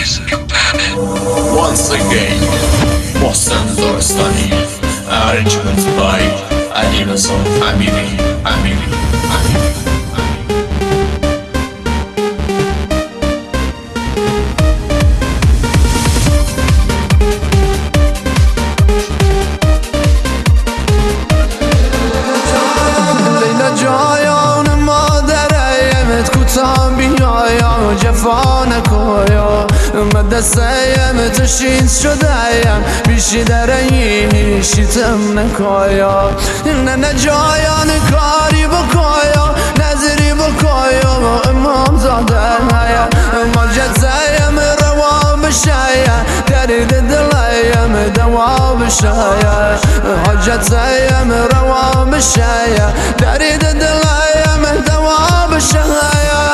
Once again, Mohsen Dorstani, arrangement by Adinason Amiri. جفا نکایا من دستایم تشید شدایم بیشی درایی شیتم نکایا نه جایان کاری بکایا نظری بکایا امام زاده هیا مجد زایم روا بشایا درد دلایم دوا بشایا حجت زایم روا بشایا درد دلایم دوا بشایا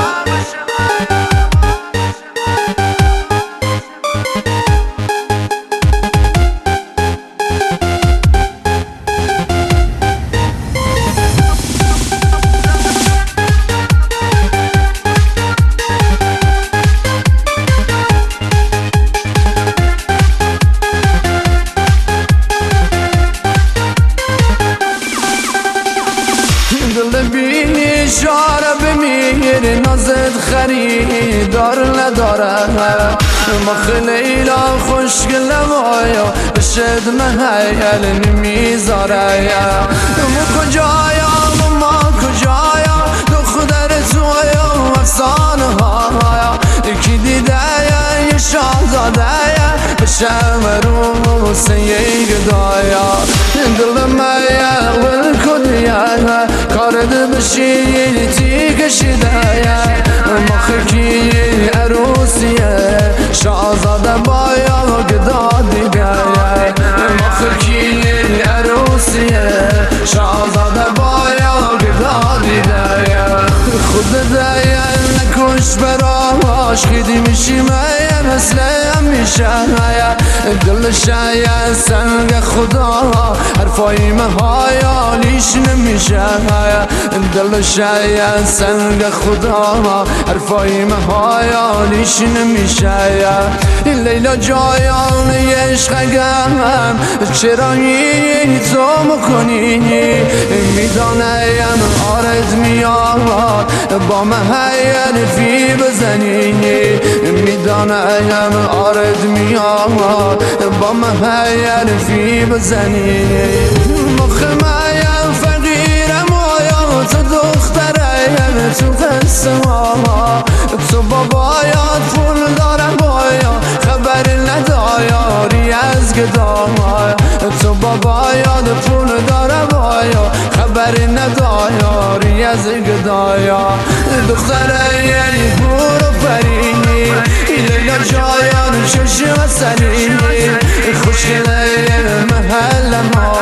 بینی شاره بمیر نازد خریدار نداره ما خلیلا خوشگل وایا بشد محیل نمیذاره ما کجایا ما کجایا دختر تویا افسانه ها یکی دیده یه شاهزاده بشم رو سیه گدایا دل میا والکدیا کارد بشی تی کشیده مخکی عروسیه شاهزاده بایا گدا دیگه مخکی عروسیه شاهزاده بایا گدا دیگه خود دیگه نکش براش خیدی میشی میم مثلم میشه دل شاید سنگ خدا حرفای مهایالیش نمیشه دل شاید سنگ خدا حرفای مهایالیش نمیشه لیلا جایان عشقم چرا این تو میکنی میدانم آرد میاد با محیل فی بزنی میدانم آرد میاد با محیل فی بزنی مخمایم فقیرم آیا تو دخترم تو قصه ها تو بابایات پول دارم بایا خبر ندایاری از گدایا تو بابایات پول دارم بایا خبر ندایاری از گدایا دختره یعنی برو فرینی لیلا جایان چشم سرینی خوشگله محل ما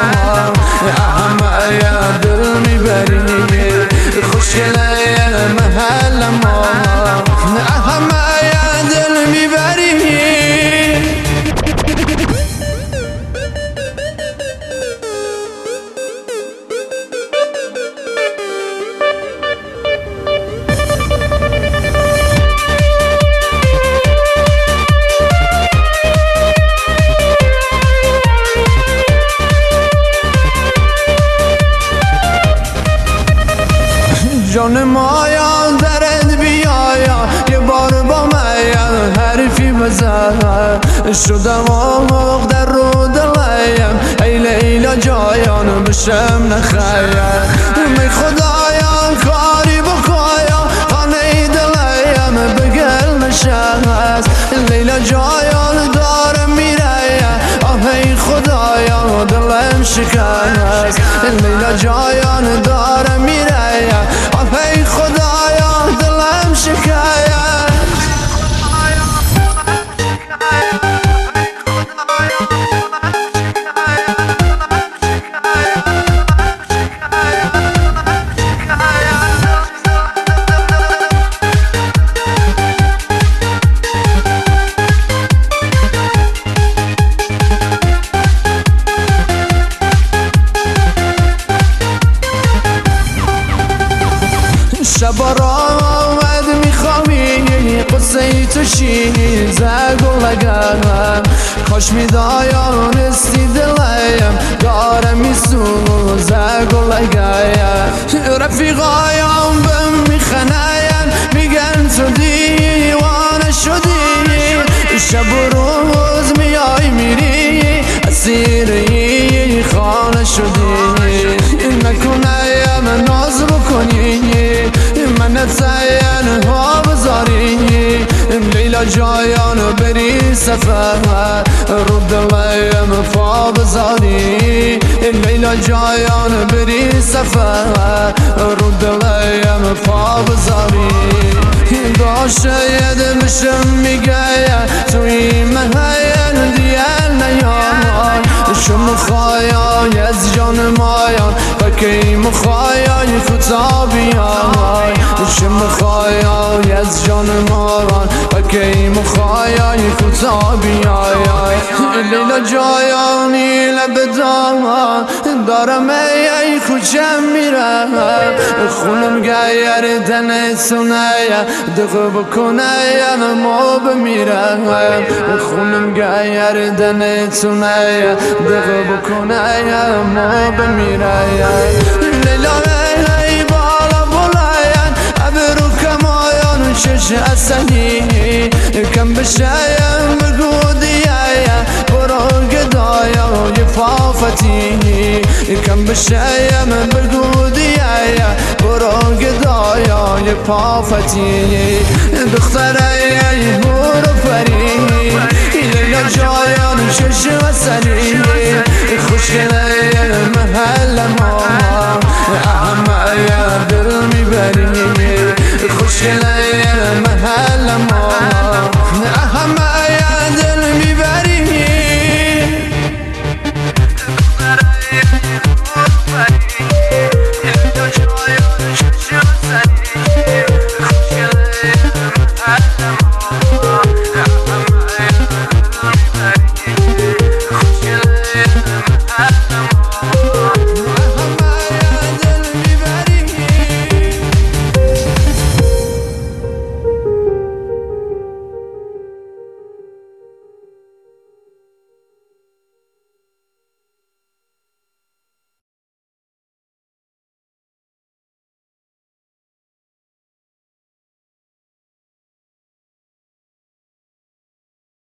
احمه دل میبرینی خوشگله محل ما احمه دل میبرینی جان مایا درد بیایا یه بار با من حرفی بزن شدم آموق در رو دلیم ای لیلا جایان بشم نخیر می خدایا کاری بکایا خانه دلیم بگل نشست لیلا جایان دارم میره آه ای خدایا دلم شکست لیلا جایان دارم میره ای خدایا دلم شکایت شب را آمد میخوامی قصه تو شیزه گلگم کاش میدایانستی دلیم داره میسوزه گلگم رفیقایم بهم میخناین میگن تو دیوانه شدی شب و روز میای میری اسیری خانه شدی نکنایم ناز بکنی من تین ها بذاری لیلا جایان بری سفر رو دلیم پا بذاری لیلا جایان بری سفر رو دلیم پا بذاری داشته دلشم میگه توی مهین دیل نیای شم خواهی از جان مایان بکی مخواهی خطا بیای شم خواهی از جان مایان بکی مخواهی خطا بیای لیلا جایانی لبدان دارم ای خوشم میره خونم گیر دن سونه دقه بکنه ما بمیره خونم گیر دن سونه دقه بکنه ما بمیره لیلا ای بالا بلاین ابرو کمایان شش اصلی کم بشایم بگو دیایا برو گدایا یه فافتی کم بشایم بگو دیایا برو گدایا یه فافتی دختره برو پری لیلا جایان شش اصلی خوشگله محل ما احمد